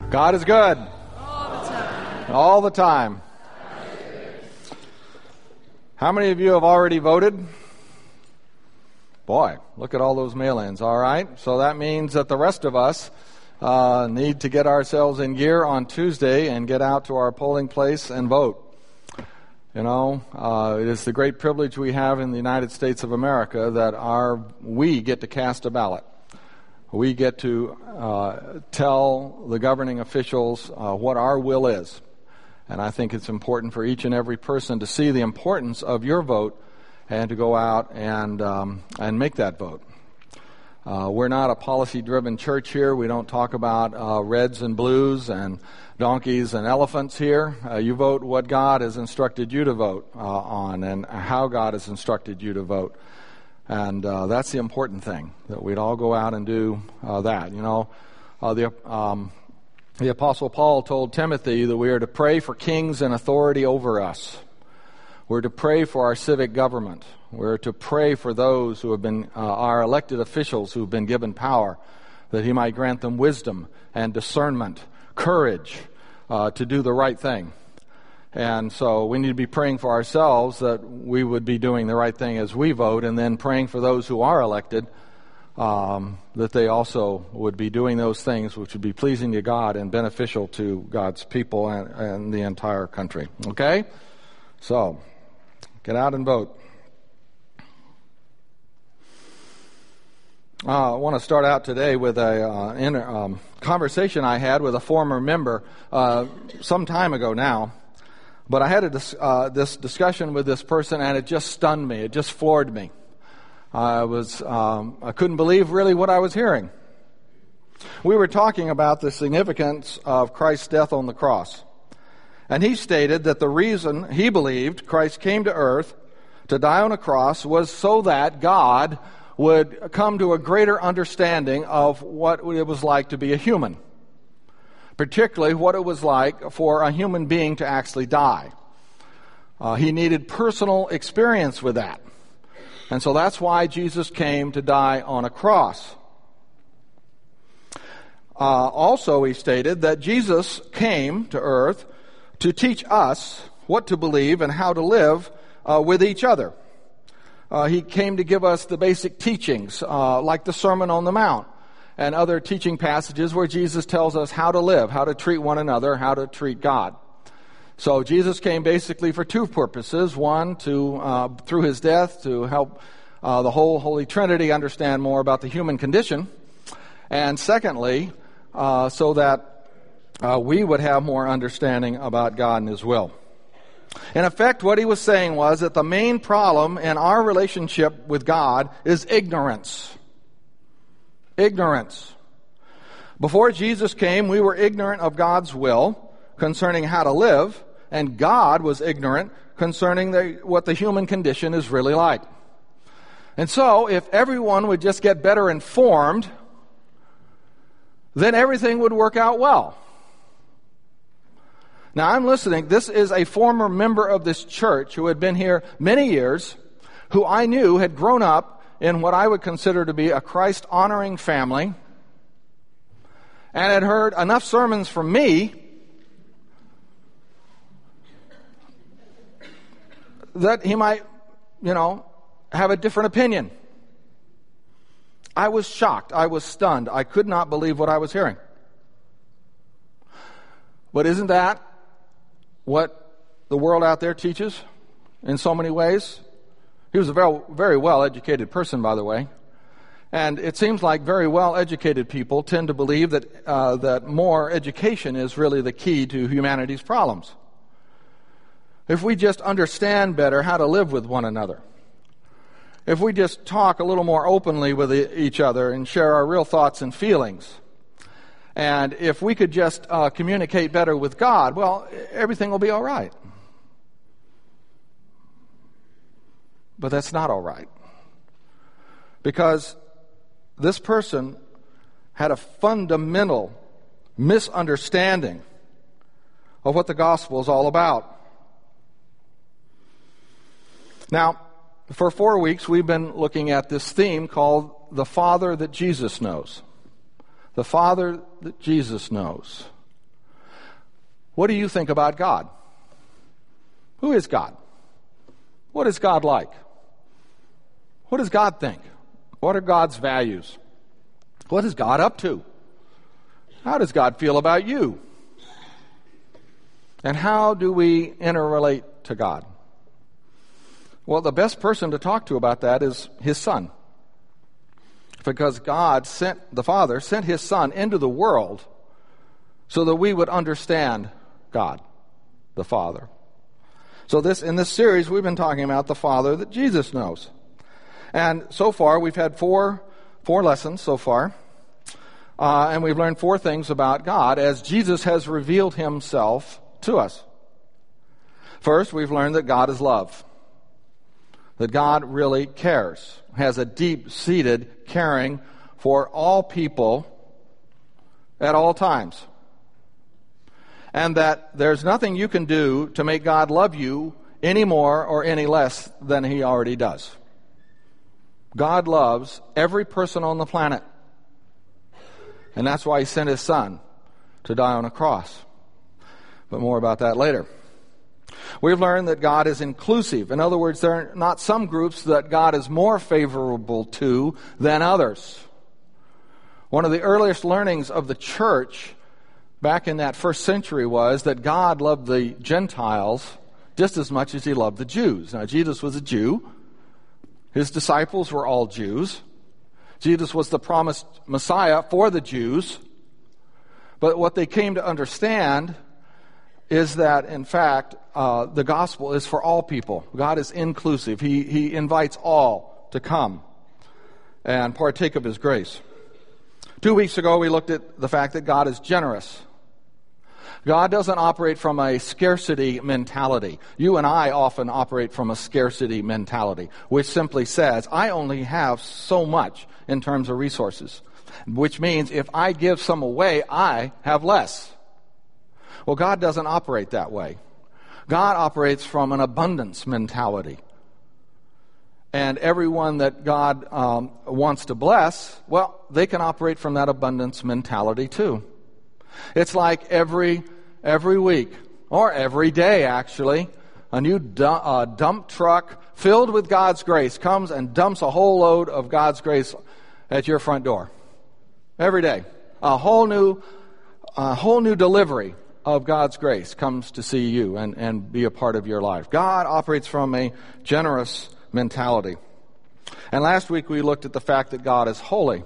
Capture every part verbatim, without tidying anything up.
God is good. All the time. All the time. How many of you have already voted? Boy, look at all those mail-ins. All right. So that means that the rest of us uh, need to get ourselves in gear on Tuesday and get out to our polling place and vote. You know, uh, it is the great privilege we have in the United States of America that our we get to cast a ballot. We get to uh, tell the governing officials uh, what our will is. And I think it's important for each and every person to see the importance of your vote and to go out and um, and make that vote. Uh, we're not a policy-driven church here. We don't talk about uh, reds and blues and donkeys and elephants here. Uh, you vote what God has instructed you to vote uh, on and how God has instructed you to vote. And uh, that's the important thing, that we'd all go out and do uh, that. You know, uh, the um, the Apostle Paul told Timothy that we are to pray for kings and authority over us. We're to pray for our civic government. We're to pray for those who have been, uh, our elected officials who have been given power, that he might grant them wisdom and discernment, courage uh, to do the right thing. And so we need to be praying for ourselves that we would be doing the right thing as we vote, and then praying for those who are elected, um, that they also would be doing those things which would be pleasing to God and beneficial to God's people and, and the entire country. Okay? So, get out and vote. Uh, I want to start out today with a uh, in, um, conversation I had with a former member uh, some time ago now. But I had a dis- uh, this discussion with this person, and it just stunned me. It just floored me. I was um, I couldn't believe really what I was hearing. We were talking about the significance of Christ's death on the cross. And he stated that the reason he believed Christ came to earth to die on a cross was so that God would come to a greater understanding of what it was like to be a human. Particularly what it was like for a human being to actually die. Uh, he needed personal experience with that. And so that's why Jesus came to die on a cross. Uh, also, he stated that Jesus came to earth to teach us what to believe and how to live uh, with each other. Uh, he came to give us the basic teachings, uh, like the Sermon on the Mount and other teaching passages where Jesus tells us how to live, how to treat one another, how to treat God. So Jesus came basically for two purposes. One, to uh, through his death, to help uh, the whole Holy Trinity understand more about the human condition. And secondly, uh, so that uh, we would have more understanding about God and his will. In effect, what he was saying was that the main problem in our relationship with God is ignorance. Ignorance. Before Jesus came, we were ignorant of God's will concerning how to live, and God was ignorant concerning the, what the human condition is really like. And so, if everyone would just get better informed, then everything would work out well. Now, I'm listening. This is a former member of this church who had been here many years, who I knew had grown up in what I would consider to be a Christ-honoring family, and had heard enough sermons from me that he might, you know, have a different opinion. I was shocked. I was stunned. I could not believe what I was hearing. But isn't that what the world out there teaches in so many ways? He was a very, very well-educated person, by the way. And it seems like very well-educated people tend to believe that uh, that more education is really the key to humanity's problems. If we just understand better how to live with one another, if we just talk a little more openly with each other and share our real thoughts and feelings, and if we could just uh, communicate better with God, well, everything will be all right. But that's not all right. Because this person had a fundamental misunderstanding of what the gospel is all about. Now, for four weeks, we've been looking at this theme called The Father That Jesus Knows. The Father that Jesus knows. What do you think about God? Who is God? What is God like? What does God think? What are God's values? What is God up to? How does God feel about you? And how do we interrelate to God? Well, the best person to talk to about that is His Son. Because God sent, the Father sent His Son into the world so that we would understand God, the Father. So this, in this series, we've been talking about the Father that Jesus knows. And so far, we've had four, four lessons so far. Uh, and we've learned four things about God as Jesus has revealed Himself to us. First, we've learned that God is love. That God really cares, has a deep-seated caring for all people at all times. And that there's nothing you can do to make God love you any more or any less than He already does. God loves every person on the planet. And that's why He sent His Son to die on a cross. But more about that later. We've learned that God is inclusive. In other words, there are not some groups that God is more favorable to than others. One of the earliest learnings of the church back in that first century was that God loved the Gentiles just as much as He loved the Jews. Now, Jesus was a Jew. His disciples were all Jews. Jesus was the promised Messiah for the Jews. But what they came to understand is that, in fact, uh, the gospel is for all people. God is inclusive. He, he invites all to come and partake of His grace. Two weeks ago, we looked at the fact that God is generous. God doesn't operate from a scarcity mentality. You and I often operate from a scarcity mentality, which simply says, I only have so much in terms of resources, which means if I give some away, I have less. Well, God doesn't operate that way. God operates from an abundance mentality. And everyone that God um, wants to bless, well, they can operate from that abundance mentality too. It's like every every week, or every day actually, a new dump, uh, dump truck filled with God's grace comes and dumps a whole load of God's grace at your front door. Every day. A whole new, a whole new delivery of God's grace comes to see you and, and be a part of your life. God operates from a generous mentality. And last week we looked at the fact that God is holy.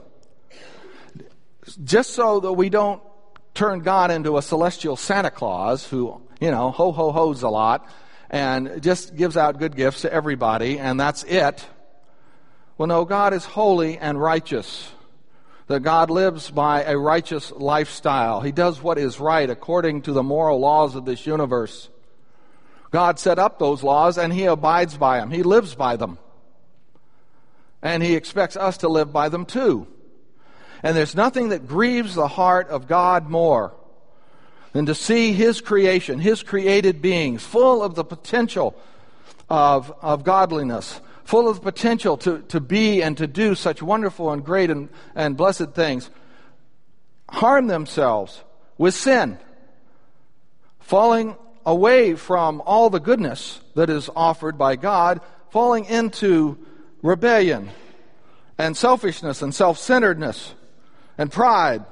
Just so that we don't turn God into a celestial Santa Claus who, you know, ho ho ho's a lot and just gives out good gifts to everybody and that's it. Well, no, God is holy and righteous. That God lives by a righteous lifestyle. He does what is right according to the moral laws of this universe. God set up those laws and He abides by them. He lives by them. And He expects us to live by them too. And there's nothing that grieves the heart of God more than to see His creation, His created beings, full of the potential of, of godliness, full of the potential to, to be and to do such wonderful and great and, and blessed things, harm themselves with sin, falling away from all the goodness that is offered by God, falling into rebellion and selfishness and self-centeredness and pride.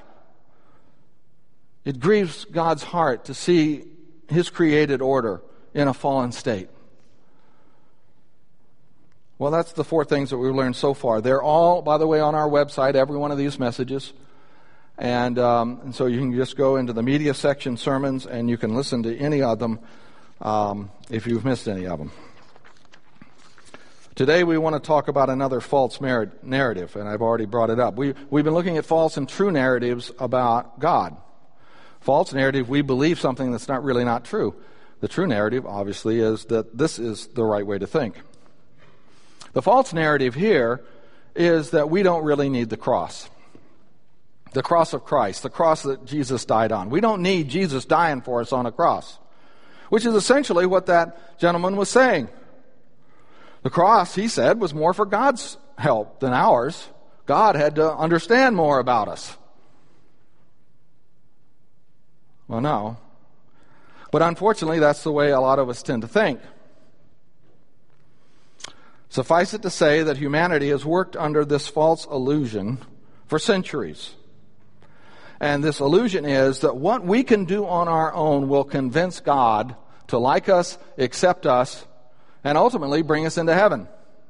It grieves God's heart to see His created order in a fallen state. Well, that's the four things that we've learned so far. They're all, by the way, on our website, every one of these messages. And, um, and so you can just go into the media section, sermons, and you can listen to any of them um, if you've missed any of them. Today we want to talk about another false narrative, and I've already brought it up. We, we've been looking at false and true narratives about God. False narrative, we believe something that's not really not true. The true narrative, obviously, is that this is the right way to think. The false narrative here is that we don't really need the cross. The cross of Christ, the cross that Jesus died on. We don't need Jesus dying for us on a cross, which is essentially what that gentleman was saying. The cross, he said, was more for God's help than ours. God had to understand more about us. Well, no. But unfortunately, that's the way a lot of us tend to think. Suffice it to say that humanity has worked under this false illusion for centuries. And this illusion is that what we can do on our own will convince God to like us, accept us, and ultimately bring us into heaven.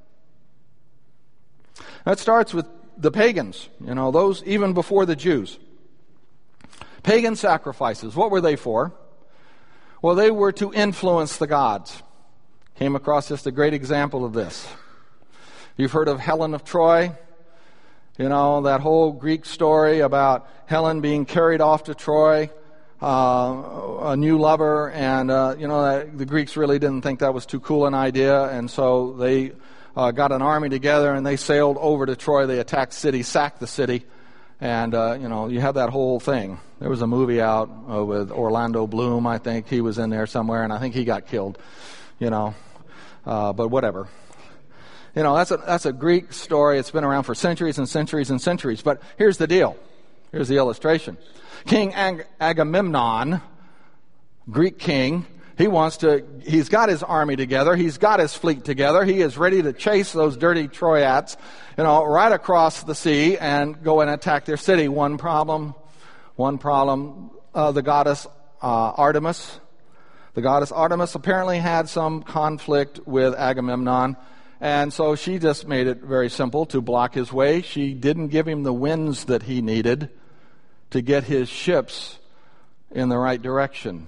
That starts with the pagans, you know, those even before the Jews. Pagan sacrifices, what were they for? Well, they were to influence the gods. Came across just a great example of this. You've heard of Helen of Troy? You know, that whole Greek story about Helen being carried off to Troy, uh, a new lover, and, uh, you know, the Greeks really didn't think that was too cool an idea, and so they uh, got an army together and they sailed over to Troy. They attacked the city, sacked the city, and, uh, you know, you have that whole thing. There was a movie out uh, with Orlando Bloom, I think. He was in there somewhere, and I think he got killed, you know, uh, but whatever. You know, that's a, that's a Greek story. It's been around for centuries and centuries and centuries. But here's the deal. Here's the illustration. King Ag- Agamemnon, Greek king, he wants to, he's got his army together. He's got his fleet together. He is ready to chase those dirty Troyats, you know, right across the sea and go and attack their city. One problem, one problem, uh, the goddess uh, Artemis. The goddess Artemis apparently had some conflict with Agamemnon. And so she just made it very simple to block his way. She didn't give him the winds that he needed to get his ships in the right direction.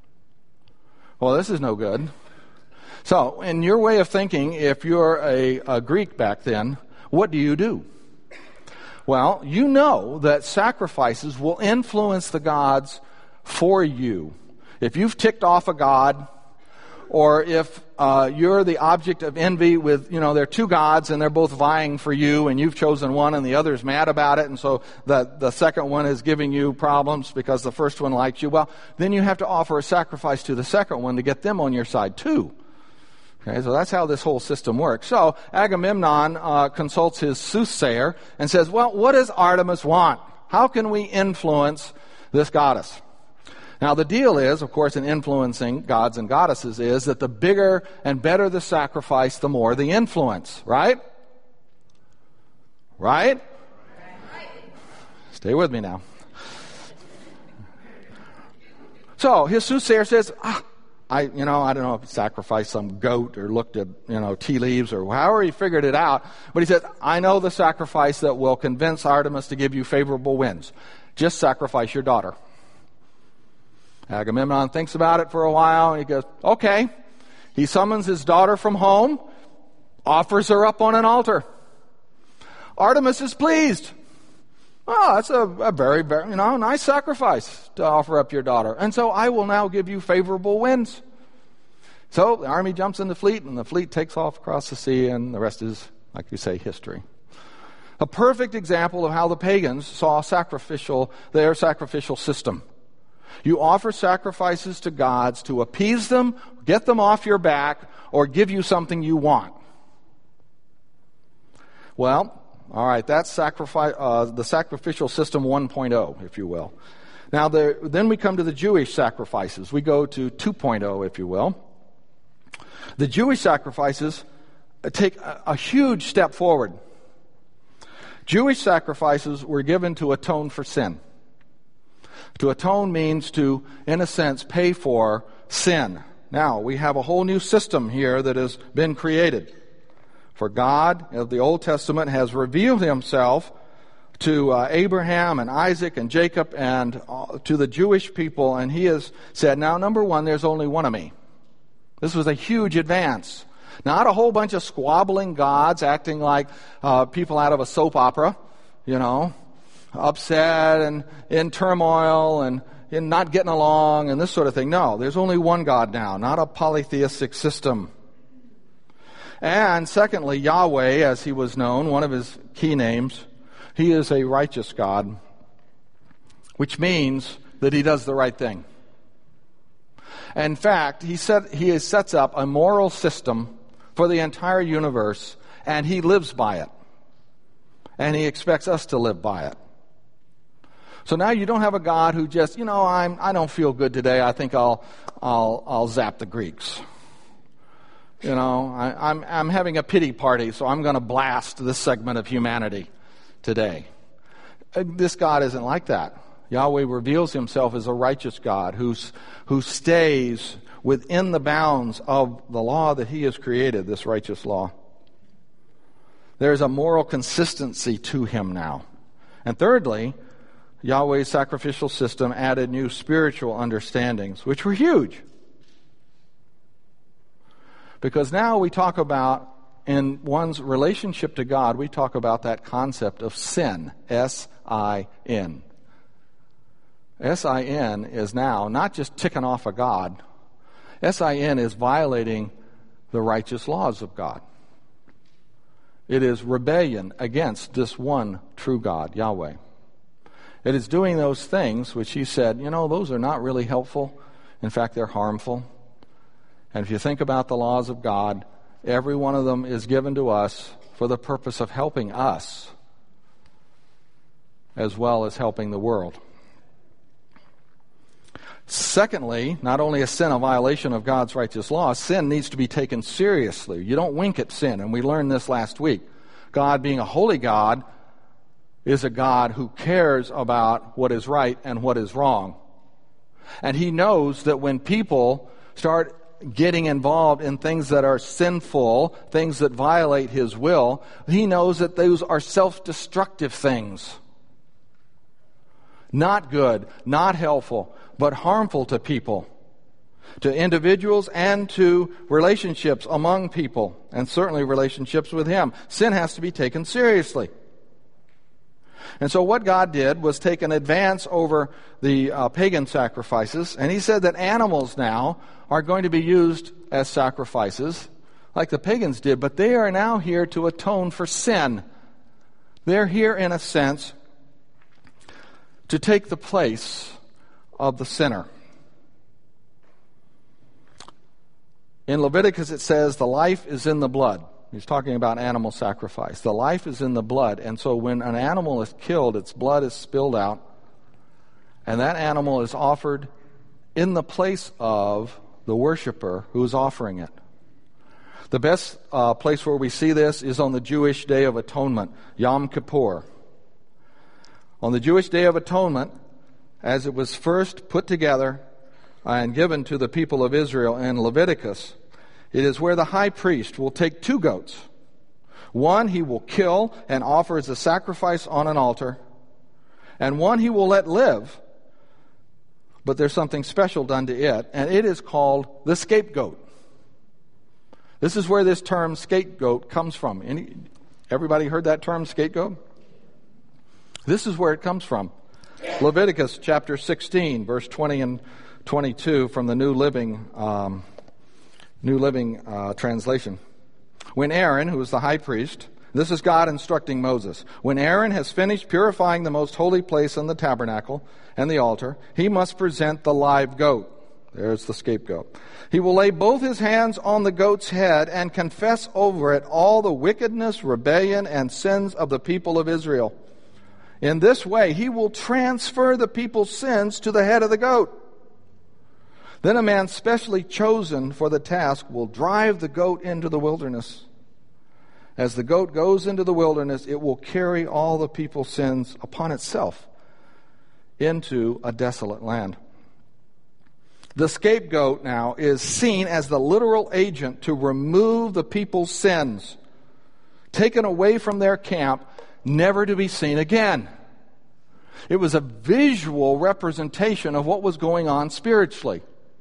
Well, this is no good. So, in your way of thinking, if you're a, a Greek back then, what do you do? Well, you know that sacrifices will influence the gods for you. If you've ticked off a god, or if uh, you're the object of envy with, you know, there are two gods and they're both vying for you and you've chosen one and the other's mad about it, and so the, the second one is giving you problems because the first one likes you, well, then you have to offer a sacrifice to the second one to get them on your side too. Okay, so that's how this whole system works. So Agamemnon uh, consults his soothsayer and says, well, what does Artemis want? How can we influence this goddess? Now, the deal is, of course, in influencing gods and goddesses is that the bigger and better the sacrifice, the more the influence, right? Right? Right. Stay with me now. So, his soothsayer says, ah, I, you know, I don't know if he sacrificed some goat or looked at, you know, tea leaves or however he figured it out, but he said, I know the sacrifice that will convince Artemis to give you favorable winds. Just sacrifice your daughter. Agamemnon thinks about it for a while, and he goes, okay. He summons his daughter from home, offers her up on an altar. Artemis is pleased. Oh, that's a, a very, very, you know, nice sacrifice to offer up your daughter. And so I will now give you favorable winds. So the army jumps in the fleet, and the fleet takes off across the sea, and the rest is, like you say, history. A perfect example of how the pagans saw sacrificial, their sacrificial system. You offer sacrifices to gods to appease them, get them off your back, or give you something you want. Well, all right, that's sacrifice, uh, the sacrificial system one point oh, if you will. Now, the, then we come to the Jewish sacrifices. We go to two point oh, if you will. The Jewish sacrifices take a, a huge step forward. Jewish sacrifices were given to atone for sin. To atone means to, in a sense, pay for sin. Now, we have a whole new system here that has been created. For God of the Old Testament has revealed himself to uh, Abraham and Isaac and Jacob and uh, to the Jewish people, and he has said, now, number one, there's only one of me. This was a huge advance. Not a whole bunch of squabbling gods acting like uh, people out of a soap opera, you know, upset and in turmoil and in not getting along and this sort of thing. No, there's only one God now, not a polytheistic system. And secondly, Yahweh, as he was known, one of his key names, he is a righteous God, which means that he does the right thing. In fact, he set, he sets up a moral system for the entire universe, and he lives by it. And he expects us to live by it. So now you don't have a God who just, you know, I'm, I don't feel good today. I think I'll, I'll, I'll zap the Greeks. You know, I, I'm, I'm having a pity party, so I'm going to blast this segment of humanity today. This God isn't like that. Yahweh reveals himself as a righteous God who's, who stays within the bounds of the law that he has created, this righteous law. There's a moral consistency to him now. And thirdly, Yahweh's sacrificial system added new spiritual understandings, which were huge. Because now we talk about, in one's relationship to God, we talk about that concept of sin, S I N. S I N is now not just ticking off a God. S I N is violating the righteous laws of God. It is rebellion against this one true God, Yahweh. It is doing those things which he said, you know, those are not really helpful. In fact, they're harmful. And if you think about the laws of God, every one of them is given to us for the purpose of helping us as well as helping the world. Secondly, not only is sin a violation of God's righteous law, sin needs to be taken seriously. You don't wink at sin, and we learned this last week. God, being a holy God, is a God who cares about what is right and what is wrong. And he knows that when people start getting involved in things that are sinful, things that violate his will, he knows that those are self-destructive things. Not good, not helpful, but harmful to people, to individuals and to relationships among people, and certainly relationships with him. Sin has to be taken seriously. And so what God did was take an advance over the uh, pagan sacrifices, and he said that animals now are going to be used as sacrifices like the pagans did, but they are now here to atone for sin. They're here, in a sense, to take the place of the sinner. In Leviticus it says, the life is in the blood. He's talking about animal sacrifice. The life is in the blood, and so when an animal is killed, its blood is spilled out, and that animal is offered in the place of the worshiper who is offering it. The best uh, place where we see this is on the Jewish Day of Atonement, Yom Kippur. On the Jewish Day of Atonement, as it was first put together and given to the people of Israel in Leviticus, it is where the high priest will take two goats. One he will kill and offer as a sacrifice on an altar, and one he will let live, but there's something special done to it, and it is called the scapegoat. This is where this term scapegoat comes from. Any, everybody heard that term, scapegoat? This is where it comes from. Leviticus chapter sixteen, verse twenty and twenty-two from the New Living um, New Living uh, Translation. When Aaron, who is the high priest, this is God instructing Moses, when Aaron has finished purifying the most holy place in the tabernacle and the altar, he must present the live goat. There's the scapegoat. He will lay both his hands on the goat's head and confess over it all the wickedness, rebellion, and sins of the people of Israel. In this way, he will transfer the people's sins to the head of the goat. Then a man specially chosen for the task will drive the goat into the wilderness. As the goat goes into the wilderness, it will carry all the people's sins upon itself into a desolate land. The scapegoat now is seen as the literal agent to remove the people's sins, taken away from their camp, never to be seen again. It was a visual representation of what was going on spiritually.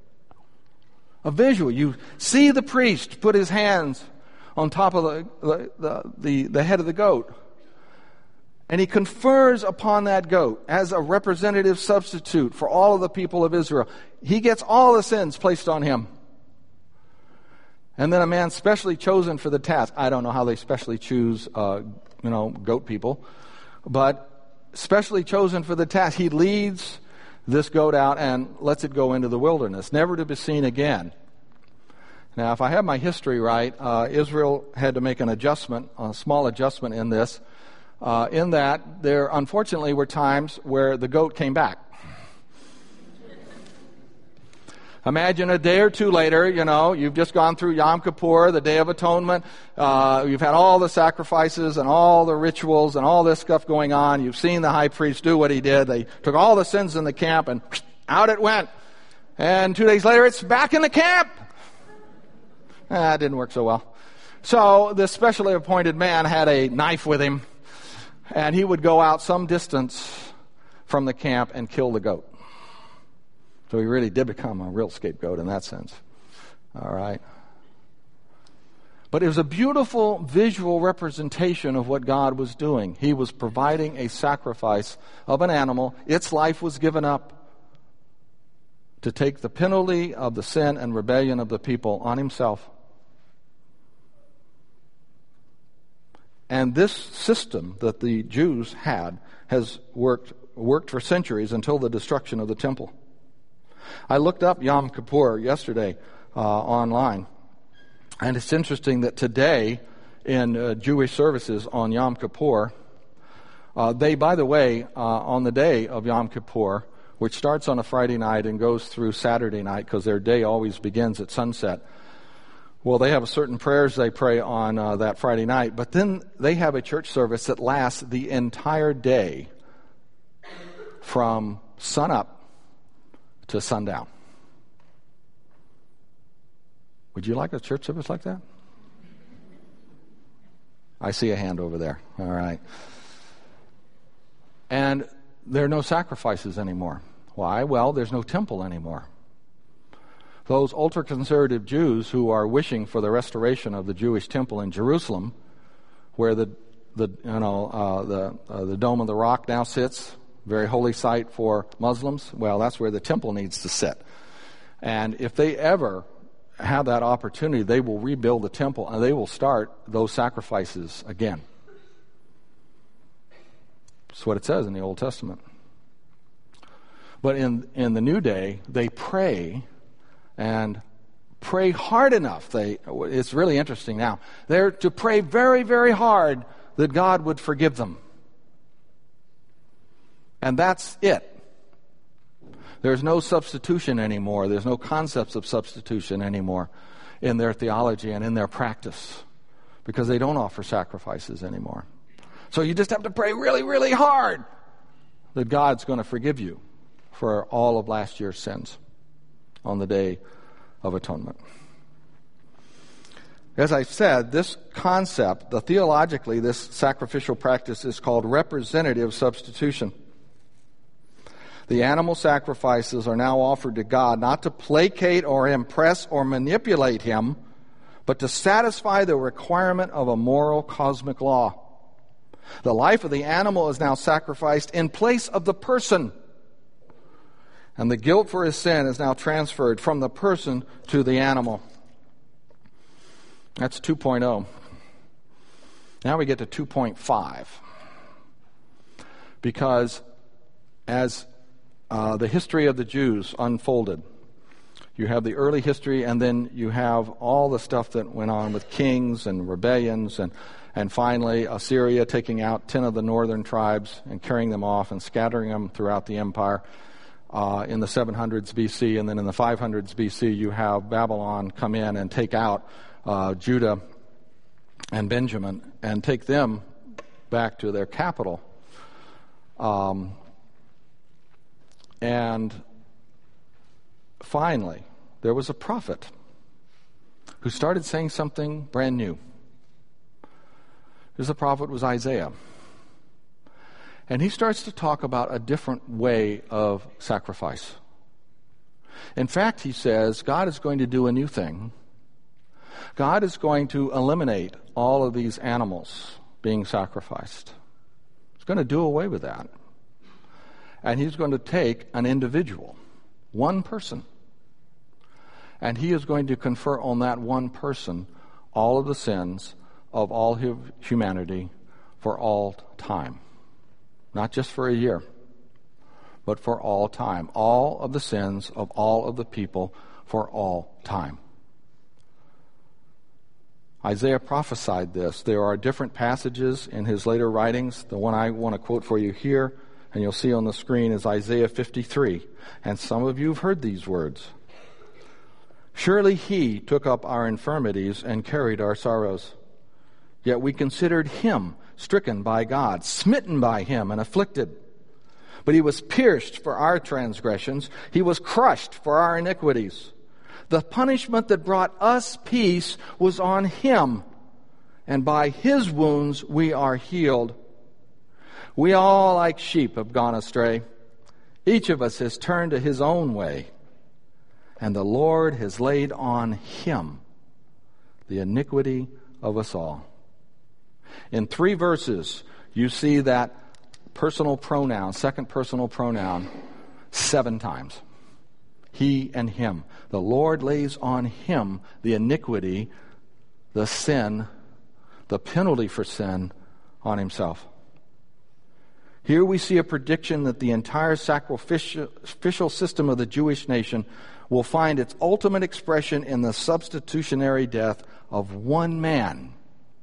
A visual. You see the priest put his hands on top of the, the, the, the head of the goat, and he confers upon that goat as a representative substitute for all of the people of Israel. He gets all the sins placed on him. And then a man specially chosen for the task. I don't know how they specially choose, uh, you know, goat people, but specially chosen for the task. He leads this goat out and lets it go into the wilderness, never to be seen again. Now, if I have my history right, uh, Israel had to make an adjustment, a small adjustment in this. uh, in that there unfortunately were times where the goat came back. Imagine a day or two later, you know, you've just gone through Yom Kippur, the Day of Atonement. Uh, you've had all the sacrifices and all the rituals and all this stuff going on. You've seen the high priest do what he did. They took all the sins in the camp and out it went. And two days later, it's back in the camp. Ah, it didn't work so well. So this specially appointed man had a knife with him, and he would go out some distance from the camp and kill the goat. So he really did become a real scapegoat in that sense. All right. But it was a beautiful visual representation of what God was doing. He was providing a sacrifice of an animal. Its life was given up to take the penalty of the sin and rebellion of the people on himself. And this system that the Jews had has worked worked for centuries until the destruction of the temple. I looked up Yom Kippur yesterday uh, online, and it's interesting that today in uh, Jewish services on Yom Kippur, uh, they, by the way, uh, on the day of Yom Kippur, which starts on a Friday night and goes through Saturday night because their day always begins at sunset, well, they have certain prayers they pray on uh, that Friday night, but then they have a church service that lasts the entire day from sunup to sundown. Would you like a church service like that? I see a hand over there. All right. And there are no sacrifices anymore. Why? Well, there's no temple anymore. Those ultra-conservative Jews who are wishing for the restoration of the Jewish temple in Jerusalem, where the the you know uh, the uh, the Dome of the Rock now sits, very holy site for Muslims. Well, that's where the temple needs to sit. And if they ever have that opportunity, they will rebuild the temple and they will start those sacrifices again. That's what it says in the Old Testament. But in in the New Day, they pray and pray hard enough. They it's really interesting now. They're to pray very, very hard that God would forgive them. And that's it. There's no substitution anymore. There's no concepts of substitution anymore in their theology and in their practice because they don't offer sacrifices anymore. So you just have to pray really, really hard that God's going to forgive you for all of last year's sins on the Day of Atonement. As I said, this concept, the theologically, this sacrificial practice is called representative substitution. The animal sacrifices are now offered to God not to placate or impress or manipulate Him, but to satisfy the requirement of a moral cosmic law. The life of the animal is now sacrificed in place of the person, and the guilt for his sin is now transferred from the person to the animal. That's two point oh. Now we get to two point five. Because as uh, the history of the Jews unfolded, you have the early history, and then you have all the stuff that went on with kings and rebellions, and, and finally Assyria taking out ten of the northern tribes and carrying them off and scattering them throughout the empire. Uh, in the seven hundreds B C, and then in the five hundreds B C, you have Babylon come in and take out uh, Judah and Benjamin and take them back to their capital. Um, and finally, there was a prophet who started saying something brand new. This prophet was Isaiah. And he starts to talk about a different way of sacrifice. In fact, he says, God is going to do a new thing. God is going to eliminate all of these animals being sacrificed. He's going to do away with that. And he's going to take an individual, one person, and he is going to confer on that one person all of the sins of all humanity for all time. Not just for a year, but for all time. All of the sins of all of the people for all time. Isaiah prophesied this. There are different passages in his later writings. The one I want to quote for you here, and you'll see on the screen, is Isaiah fifty-three. And some of you have heard these words. Surely he took up our infirmities and carried our sorrows. Yet we considered him stricken by God, smitten by him, and afflicted. But he was pierced for our transgressions. He was crushed for our iniquities. The punishment that brought us peace was on him, and by his wounds we are healed. We all, like sheep, have gone astray. Each of us has turned to his own way, and the Lord has laid on him the iniquity of us all. In three verses, you see that personal pronoun, second personal pronoun, seven times. He and him. The Lord lays on him the iniquity, the sin, the penalty for sin on himself. Here we see a prediction that the entire sacrificial system of the Jewish nation will find its ultimate expression in the substitutionary death of one man,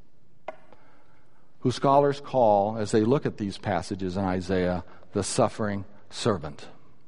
who scholars call, as they look at these passages in Isaiah, the suffering servant.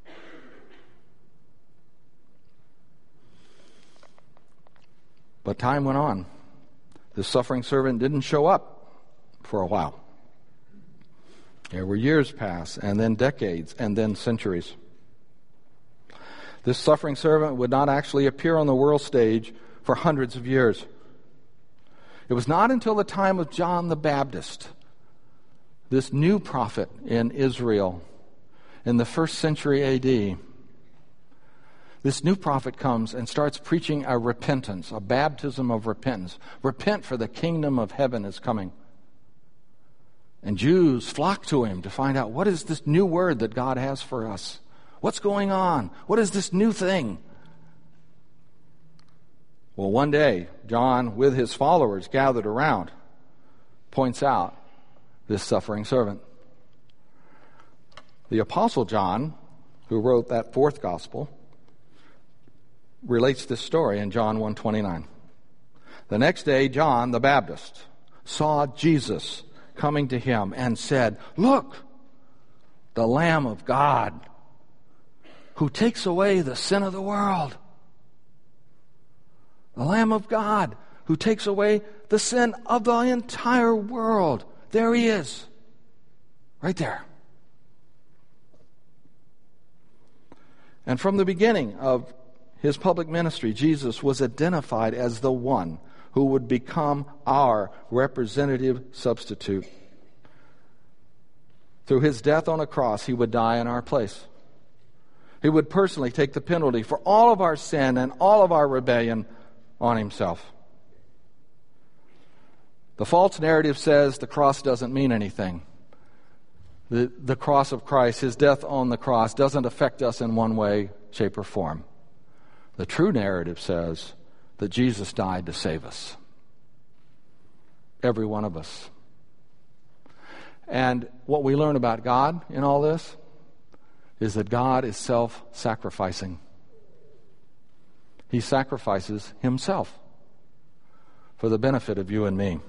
But time went on. The suffering servant didn't show up for a while. There were years pass, and then decades, and then centuries. This suffering servant would not actually appear on the world stage for hundreds of years. It was not until the time of John the Baptist, this new prophet in Israel, in the first century A D, this new prophet comes and starts preaching a repentance, a baptism of repentance. Repent, for the kingdom of heaven is coming. And Jews flock to him to find out, what is this new word that God has for us? What's going on? What is this new thing? Well, one day, John, with his followers gathered around, points out this suffering servant. The Apostle John, who wrote that fourth gospel, relates this story in John one twenty-nine. The next day, John the Baptist saw Jesus coming to him and said, "Look, the Lamb of God, who takes away the sin of the world." The Lamb of God, who takes away the sin of the entire world. There he is. Right there. And from the beginning of his public ministry, Jesus was identified as the one who would become our representative substitute. Through his death on a cross, he would die in our place. He would personally take the penalty for all of our sin and all of our rebellion on himself. The false narrative says the cross doesn't mean anything. The, the cross of Christ, his death on the cross, doesn't affect us in one way, shape, or form. The true narrative says that Jesus died to save us. Every one of us. And what we learn about God in all this is that God is self-sacrificing. He sacrifices himself for the benefit of you and me.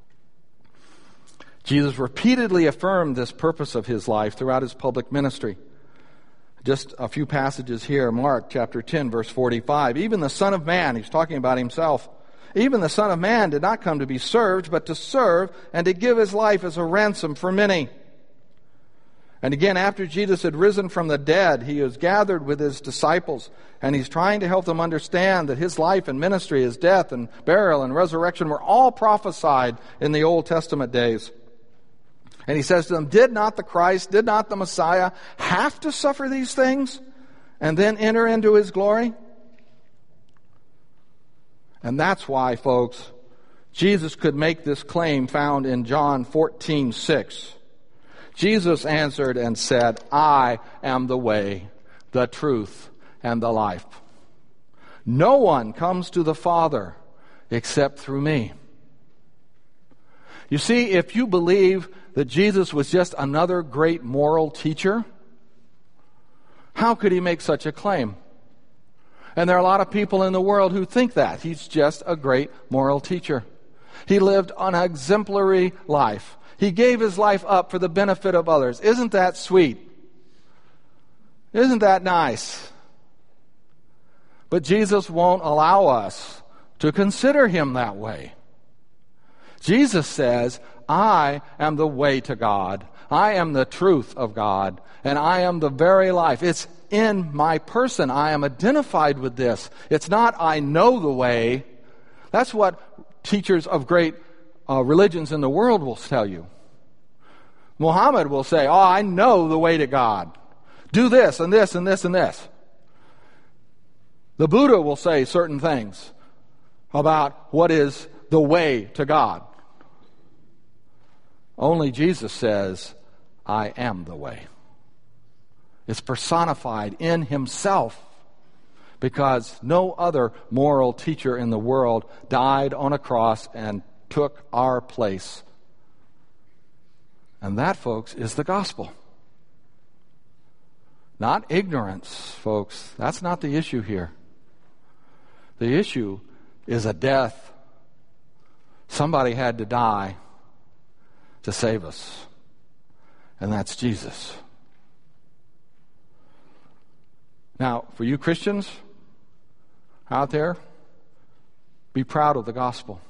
Jesus repeatedly affirmed this purpose of his life throughout his public ministry. Just a few passages here. Mark chapter ten, verse forty-five. Even the Son of Man, he's talking about himself, even the Son of Man did not come to be served, but to serve and to give his life as a ransom for many. And again, after Jesus had risen from the dead, he was gathered with his disciples, and he's trying to help them understand that his life and ministry, his death and burial and resurrection were all prophesied in the Old Testament days. And he says to them, did not the Christ, did not the Messiah have to suffer these things and then enter into his glory? And that's why, folks, Jesus could make this claim found in John fourteen six. Jesus answered and said, I am the way, the truth, and the life. No one comes to the Father except through me. You see, if you believe that Jesus was just another great moral teacher, how could he make such a claim? And there are a lot of people in the world who think that. He's just a great moral teacher. He lived an exemplary life. He gave his life up for the benefit of others. Isn't that sweet? Isn't that nice? But Jesus won't allow us to consider him that way. Jesus says, I am the way to God. I am the truth of God. And I am the very life. It's in my person. I am identified with this. It's not I know the way. That's what teachers of great uh, religions in the world will tell you. Muhammad will say, oh, I know the way to God. Do this and this and this and this. The Buddha will say certain things about what is the way to God. Only Jesus says, I am the way. It's personified in himself because no other moral teacher in the world died on a cross and took our place. And that, folks, is the gospel. Not ignorance, folks. That's not the issue here. The issue is a death. Somebody had to die to save us. And that's Jesus. Now, for you Christians out there, be proud of the gospel.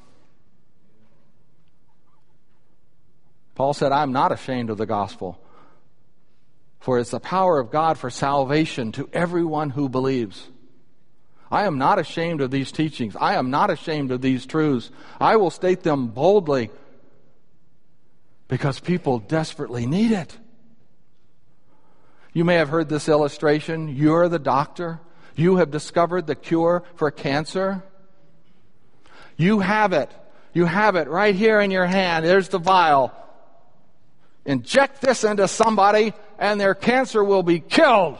Paul said, I'm not ashamed of the gospel, for it's the power of God for salvation to everyone who believes. I am not ashamed of these teachings. I am not ashamed of these truths. I will state them boldly because people desperately need it. You may have heard this illustration. You're the doctor. You have discovered the cure for cancer. You have it. You have it right here in your hand. There's the vial. Inject this into somebody and their cancer will be killed.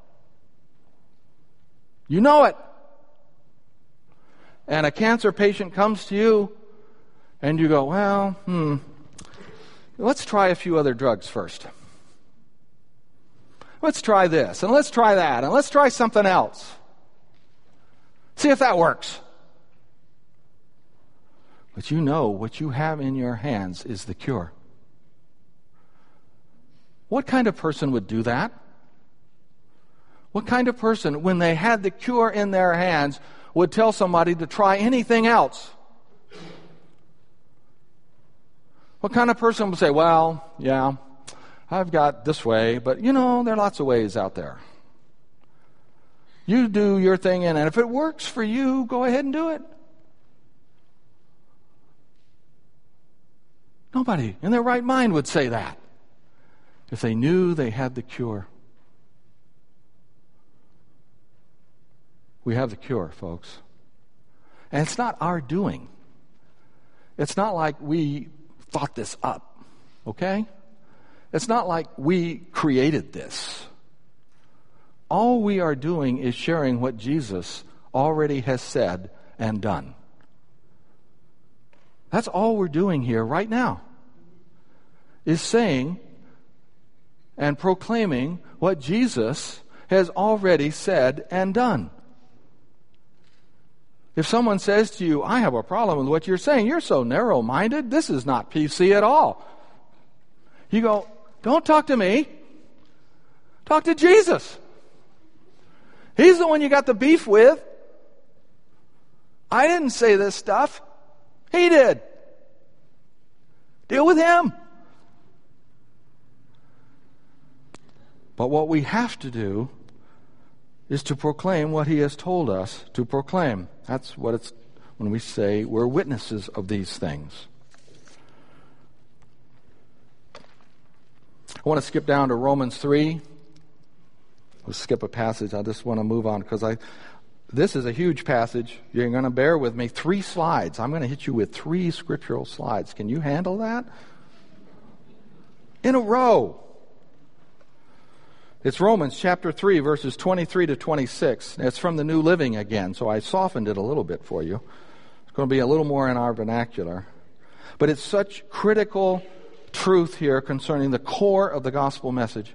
You know it. And a cancer patient comes to you and you go, well, hmm, let's try a few other drugs first. Let's try this, and let's try that, and let's try something else. See if that works. But you know what you have in your hands is the cure. What kind of person would do that? What kind of person, when they had the cure in their hands, would tell somebody to try anything else? What kind of person would say, well, yeah, I've got this way, but you know, there are lots of ways out there. You do your thing, and if it works for you, go ahead and do it. Nobody in their right mind would say that if they knew they had the cure. We have the cure, folks. And it's not our doing. It's not like we thought this up, okay? It's not like we created this. All we are doing is sharing what Jesus already has said and done. That's all we're doing here right now, is saying and proclaiming what Jesus has already said and done. If someone says to you, I have a problem with what you're saying, you're so narrow-minded, this is not P C at all. You go, don't talk to me. Talk to Jesus. He's the one you got the beef with. I didn't say this stuff. He did. Deal with him. But what we have to do is to proclaim what he has told us to proclaim. That's what it's when we say we're witnesses of these things. I want to skip down to Romans three. We'll skip a passage. I just want to move on because I this is a huge passage. You're going to bear with me. Three slides. I'm going to hit you with three scriptural slides. Can you handle that? In a row. It's Romans chapter three, verses twenty-three to twenty-six. It's from the New Living again, so I softened it a little bit for you. It's going to be a little more in our vernacular. But it's such critical truth here concerning the core of the gospel message.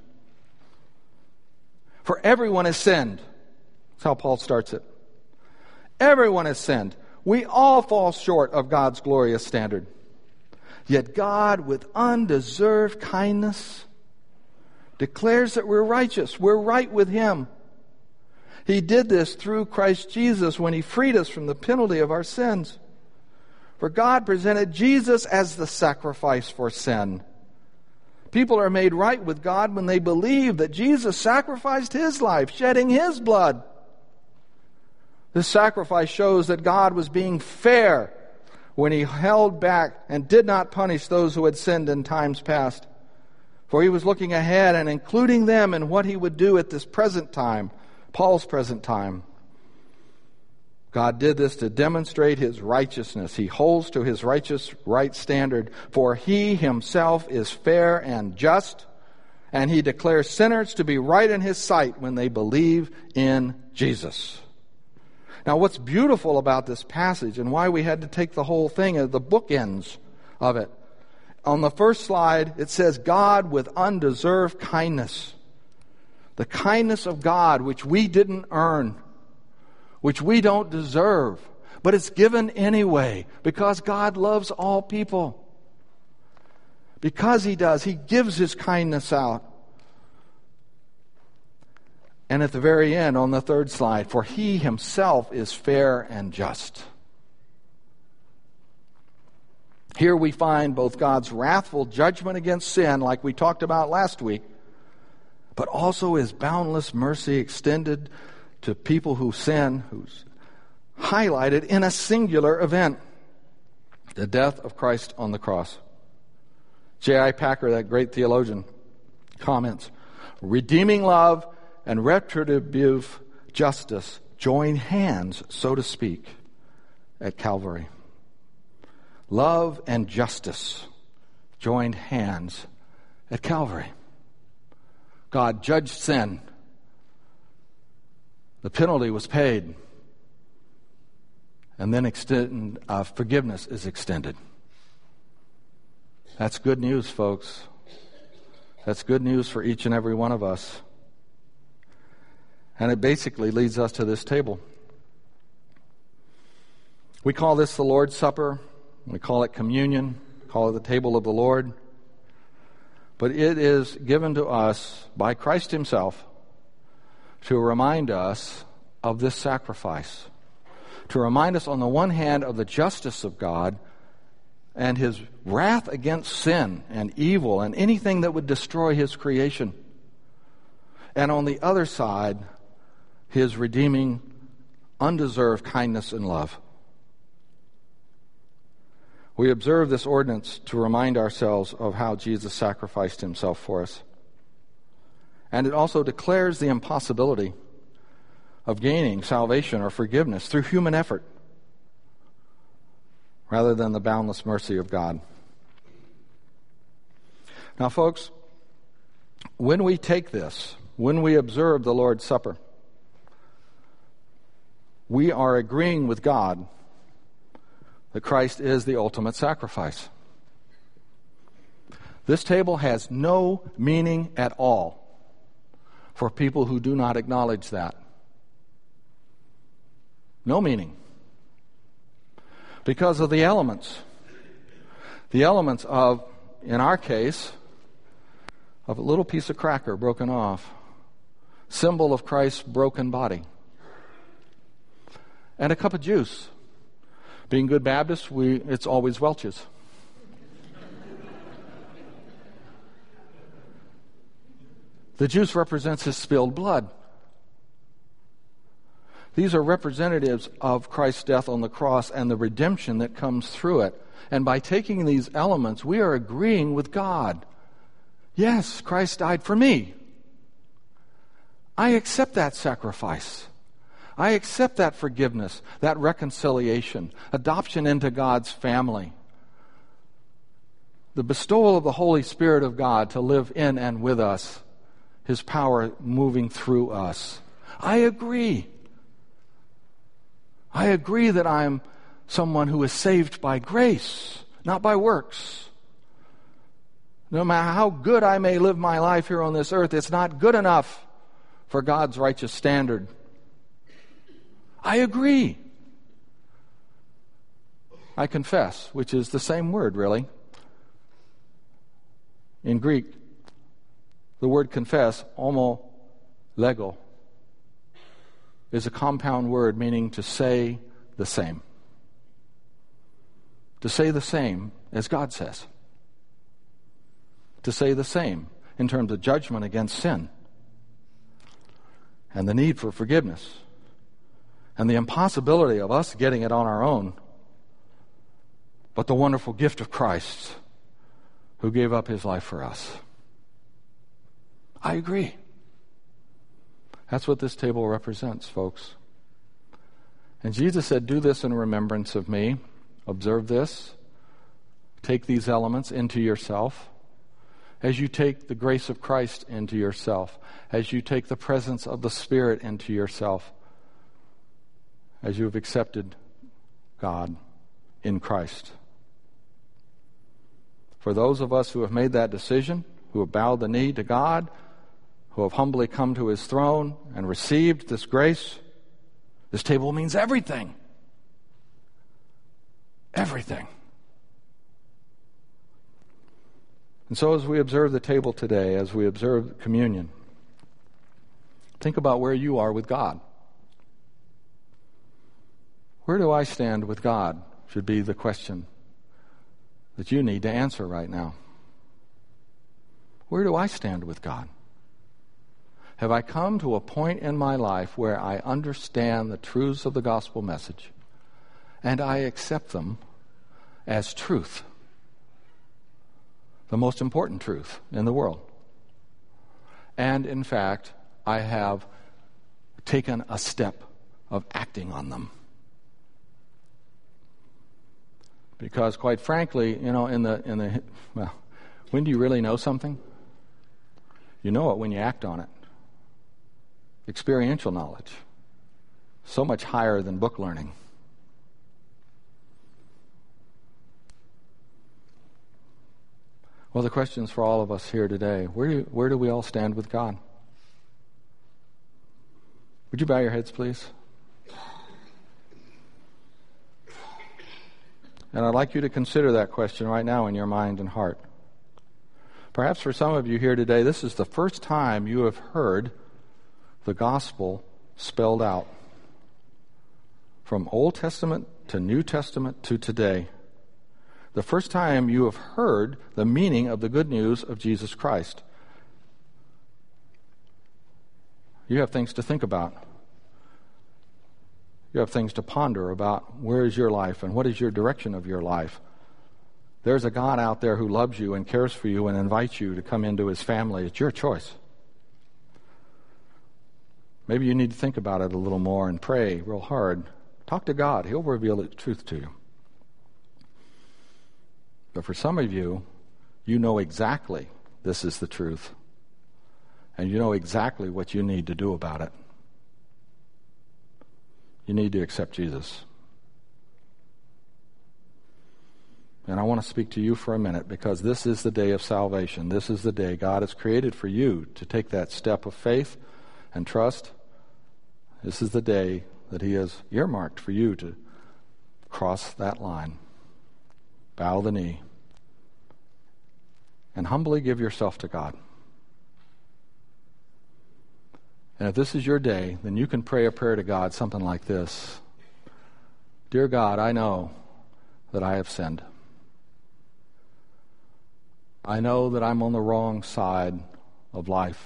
For everyone has sinned. That's how Paul starts it. Everyone has sinned. We all fall short of God's glorious standard. Yet God, with undeserved kindness, declares that we're righteous. We're right with Him. He did this through Christ Jesus when He freed us from the penalty of our sins. For God presented Jesus as the sacrifice for sin. People are made right with God when they believe that Jesus sacrificed His life, shedding His blood. This sacrifice shows that God was being fair when He held back and did not punish those who had sinned in times past. For He was looking ahead and including them in what He would do at this present time, Paul's present time. God did this to demonstrate His righteousness. He holds to His righteous right standard, for He Himself is fair and just, and He declares sinners to be right in His sight when they believe in Jesus. Now, what's beautiful about this passage and why we had to take the whole thing are the bookends of it. On the first slide, it says, God with undeserved kindness. The kindness of God, which we didn't earn, which we don't deserve, but it's given anyway because God loves all people. Because He does, He gives His kindness out. And at the very end, on the third slide, for He Himself is fair and just. Here we find both God's wrathful judgment against sin, like we talked about last week, but also His boundless mercy extended to people who sin, who's highlighted in a singular event, the death of Christ on the cross. J I Packer, that great theologian, comments, redeeming love and retributive justice join hands, so to speak, at Calvary. Love and justice joined hands at Calvary. God judged sin. The penalty was paid. And then extend, uh, forgiveness is extended. That's good news, folks. That's good news for each and every one of us. And it basically leads us to this table. We call this the Lord's Supper. We call it communion. We call it the table of the Lord. But it is given to us by Christ Himself to remind us of this sacrifice. To remind us, on the one hand, of the justice of God and His wrath against sin and evil and anything that would destroy His creation. And on the other side, His redeeming, undeserved kindness and love. We observe this ordinance to remind ourselves of how Jesus sacrificed Himself for us. And it also declares the impossibility of gaining salvation or forgiveness through human effort rather than the boundless mercy of God. Now, folks, when we take this, when we observe the Lord's Supper, we are agreeing with God that Christ is the ultimate sacrifice. This table has no meaning at all for people who do not acknowledge that. No meaning. Because of the elements. The elements of, in our case, of a little piece of cracker broken off, symbol of Christ's broken body, and a cup of juice. Being good Baptists, we it's always Welch's. The juice represents His spilled blood. These are representatives of Christ's death on the cross and the redemption that comes through it. And by taking these elements, we are agreeing with God. Yes, Christ died for me. I accept that sacrifice. I accept that forgiveness, that reconciliation, adoption into God's family, the bestowal of the Holy Spirit of God to live in and with us, His power moving through us. I agree. I agree that I'm someone who is saved by grace, not by works. No matter how good I may live my life here on this earth, it's not good enough for God's righteous standard. I agree. I confess, which is the same word, really. In Greek, the word confess, homolego, is a compound word meaning to say the same. To say the same as God says. To say the same in terms of judgment against sin and the need for forgiveness and the impossibility of us getting it on our own, but the wonderful gift of Christ who gave up his life for us. I agree. That's what this table represents, folks. And Jesus said, do this in remembrance of me. Observe this. Take these elements into yourself. As you take the grace of Christ into yourself, as you take the presence of the Spirit into yourself, as you have accepted God in Christ. For those of us who have made that decision, who have bowed the knee to God, who have humbly come to his throne and received this grace, this table means everything. Everything. And so as we observe the table today, as we observe communion, think about where you are with God. Where do I stand with God? Should be the question that you need to answer right now. Where do I stand with God? Have I come to a point in my life where I understand the truths of the gospel message and I accept them as truth? The most important truth in the world. And in fact, I have taken a step of acting on them. Because quite frankly, you know, in the, in the, well, when do you really know something? You know it when you act on it. Experiential knowledge. So much higher than book learning. Well, the question's for all of us here today. Where do, where do we all stand with God? Would you bow your heads, please? And I'd like you to consider that question right now in your mind and heart. Perhaps for some of you here today, this is the first time you have heard the gospel spelled out. From Old Testament to New Testament to today. The first time you have heard the meaning of the good news of Jesus Christ. You have things to think about. You have things to ponder about where is your life and what is your direction of your life. There's a God out there who loves you and cares for you and invites you to come into his family. It's your choice. Maybe you need to think about it a little more and pray real hard. Talk to God. He'll reveal the truth to you. But for some of you, you know exactly this is the truth. And you know exactly what you need to do about it. You need to accept Jesus. And I want to speak to you for a minute because this is the day of salvation. This is the day God has created for you to take that step of faith and trust. This is the day that he has earmarked for you to cross that line. Bow the knee. And humbly give yourself to God. And if this is your day, then you can pray a prayer to God, something like this. Dear God, I know that I have sinned. I know that I'm on the wrong side of life.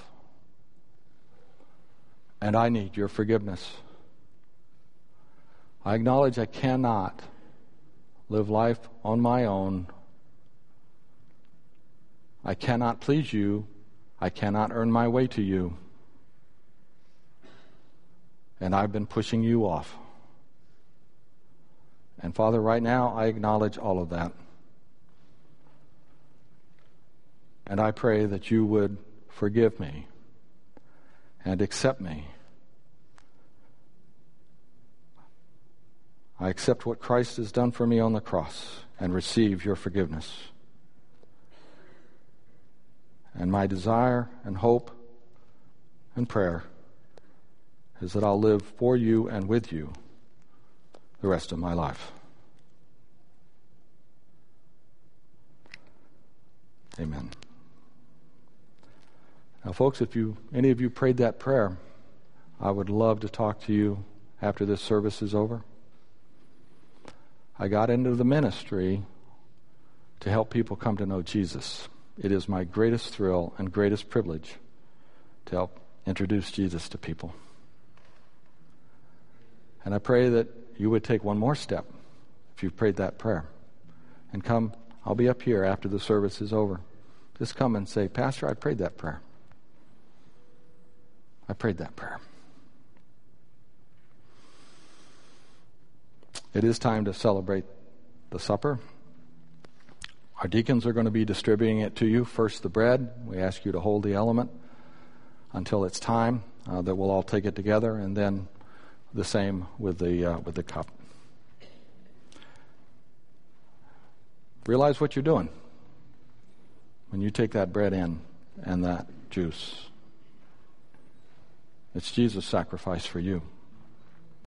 And I need your forgiveness. I acknowledge I cannot live life on my own. I cannot please you. I cannot earn my way to you. And I've been pushing you off. And Father, right now I acknowledge all of that. And I pray that you would forgive me and accept me. I accept what Christ has done for me on the cross and receive your forgiveness. And my desire and hope and prayer is that I'll live for you and with you the rest of my life. Amen. Now, folks, if you any of you prayed that prayer, I would love to talk to you after this service is over. I got into the ministry to help people come to know Jesus. It is my greatest thrill and greatest privilege to help introduce Jesus to people. And I pray that you would take one more step if you've prayed that prayer and come. I'll be up here after the service is over. Just come and say, Pastor, I prayed that prayer. I prayed that prayer. It is time to celebrate the supper. Our deacons are going to be distributing it to you. First, the bread. We ask you to hold the element until it's time uh, that we'll all take it together, and then the same with the uh, with the cup. Realize what you're doing when you take that bread in and that juice. It's Jesus' sacrifice for you.